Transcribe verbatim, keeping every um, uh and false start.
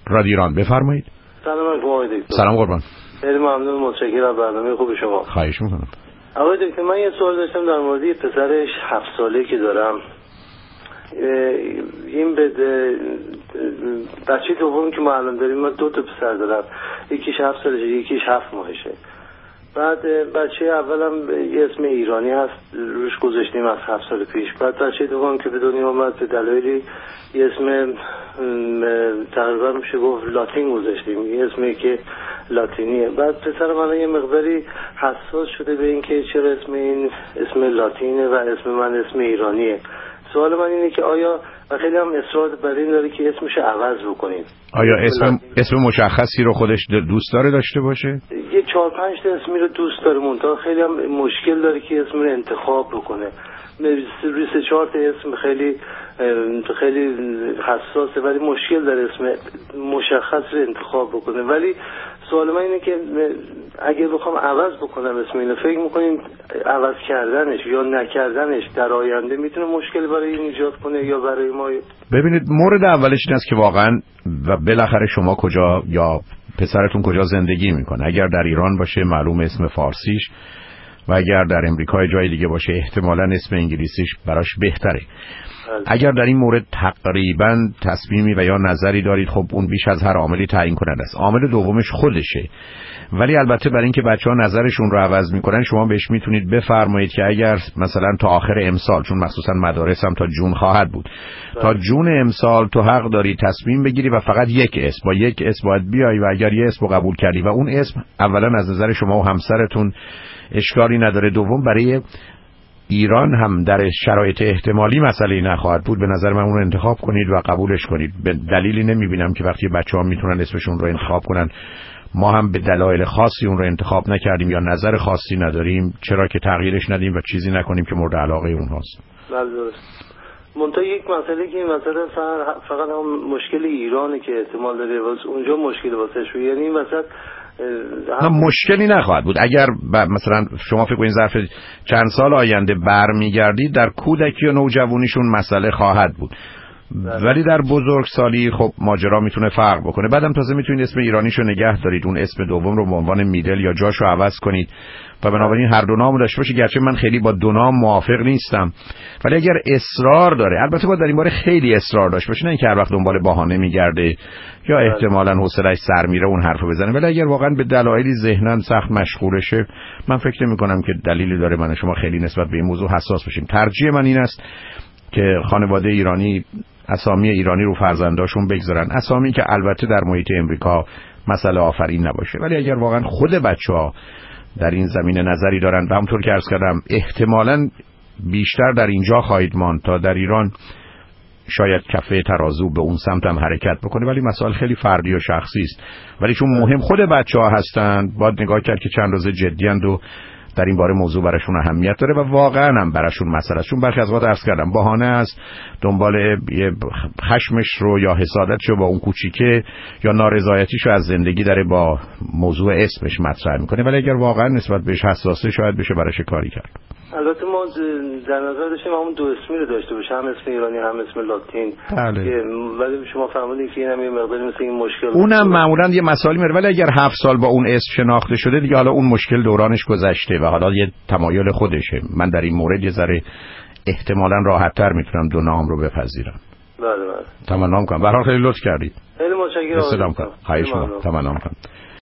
رادیو ایران، بفرمایید. سلام علیکم دکتر. سلام قربان. خیلی ممنون، متشکرم از برنامه خوب شما. خواهش میکنم. آقای دکتر، من یه سوال داشتم در مورد پسرش هفت ساله که دارم. این به بچه دومی که ما الان داریم، ما دو تا پسر دارم، یکیش هفت سالشه یکیش هفت ماهشه. بعد بچه اولم یه اسم ایرانی هست روش گذاشتیم از هفت سال پیش. بعد بچه دوم که به دنیا آمد به دلایلی یه اسم تقریبا میشه گفت لاتین گذاشتیم، یه اسمی که لاتینیه. بعد پسر من یه مقداری حساس شده به این که چرا اسم این اسم لاتینه و اسم من اسم ایرانیه. سوال من اینه که آیا و خیلی هم اصرار بر این داره که اسمش عوض بکنیم. آیا اسم اسم مشخصی رو خودش دوست داره داشته باشه؟ یه چهار پنج تا اسمی رو دوست داره، منتها خیلی هم مشکل داره که اسم رو انتخاب بکنه. روی سه چهار تا اسم خیلی خیلی حساسه، ولی مشکل داره اسم مشخص رو انتخاب بکنه. ولی سوال من اینه که اگه بخوام عوض بکنم اسم اینو، فکر میکنین عوض کردنش یا نکردنش در آینده میتونه مشکل برای این ایجاد کنه یا برای ما؟ ببینید، مورد اولش این است که واقعا و بالاخره شما کجا یا پسرتون کجا زندگی میکنه. اگر در ایران باشه معلوم اسم فارسیش، و اگر در امریکا جای دیگه باشه احتمالاً اسم انگلیسیش براش بهتره. اگر در این مورد تقریباً تصمیمی و یا نظری دارید، خب اون بیش از هر عاملی تعیین کننده است. عامل دومش خودشه. ولی البته برای اینکه بچه‌ها نظرشون رو عوض میکنن، شما بهش میتونید بفرمایید که اگر مثلا تا آخر امسال، چون مخصوصا مدارس هم تا جون خواهد بود، تا جون امسال تو حق داری تصمیم بگیری و فقط یک اسم با یک اسم باید بیای، و اگر یه اسم قبول کردی و اون اسم اولا از نظر شما و همسرتون اشکالی نداره، دوم برای ایران هم در شرایط احتمالی مسئله نخواهد بود، به نظر من اون رو انتخاب کنید و قبولش کنید. به دلیلی نمیبینم که وقتی بچه‌ها میتونن اسمشون رو انتخاب کنن، ما هم به دلایل خاصی اون رو انتخاب نکردیم یا نظر خاصی نداریم، چرا که تغییرش ندیم و چیزی نکنیم که مورد علاقه اونهاست. بله درست. منتها یک مسئله که مثلا فقط هم مشکل ایرانه که احتمال داره واسه اونجا مشکل واسه شو، یعنی مثلا نه مشکلی نخواهد بود. اگر مثلا شما فکر کنید ظرف چند سال آینده برمیگردید، در کودکی و نوجوانیشون مسئله خواهد بود. ولی در بزرگسالی خب ماجرا میتونه فرق بکنه. بعدم تازه میتونید اسم ایرانیشو نگه دارید، اون اسم دوم رو به عنوان میدل یا جاشو عوض کنید و بنابراین هر دو نامو داشته باشید. گرچه من خیلی با دو نام موافق نیستم، ولی اگر اصرار داره، البته باید در این باره خیلی اصرار داشته باشه، نه اینکه هر وقت دنبال بهانه میگرده یا احتمالاً حوصله‌اش سر میره اون حرفو بزنه. ولی اگر واقعا به دلایلی ذهناً سخت مشغولشه، من فکر نمی‌کنم که دلیلی داره من شما خیلی نسبت به این موضوع حساس باشیم. ترجیح من این است که خانواده ایرانی اسامی ایرانی رو فرزنداشون بگذارن، اسامی که البته در محیط امریکا مسئله آفرین نباشه. ولی اگر واقعا خود بچه‌ها در این زمینه نظری دارن و همونطور که عرض کردم احتمالاً بیشتر در اینجا خواهید ماند تا در ایران، شاید کفه ترازو به اون سمت هم حرکت بکنه. ولی مسائل خیلی فردی و شخصی است، ولی چون مهم خود بچه‌ها هستند باید نگاه کرد که چند روز جدی اند و در این باره موضوع براشون اهمیت داره و واقعا هم براشون مسئله است. چون برخی از وقت عرض کردم بهانه است دنبال یه خشمش رو یا حسادتش رو با اون کوچیکه یا نارضایتیش رو از زندگی داره با موضوع اسمش مطرح میکنه. ولی اگر واقعا نسبت بهش حساسه، شاید بشه براش کاری کرد. البته ما در نظر داشتیم همون دو اسمی رو داشته باشه، هم اسم ایرانی هم اسم لاتین. بله. ولی شما فهمیدین که اینم یه مقداری مثل این مشکل، اونم معمولا یه مسائلی میره. ولی اگر هفت سال با اون اسم شناخته شده دیگه، حالا اون مشکل دورانش گذشته و حالا یه تمایل خودشه. من در این مورد یه ذره احتمالاً راحت‌تر میتونم دو نام رو بپذیرم. بله بله. تمام کنم. به هر حال خیلی لطف کردید. خیلی متشکرم. سلام کنم. خواهش می‌کنم. تمام کنم.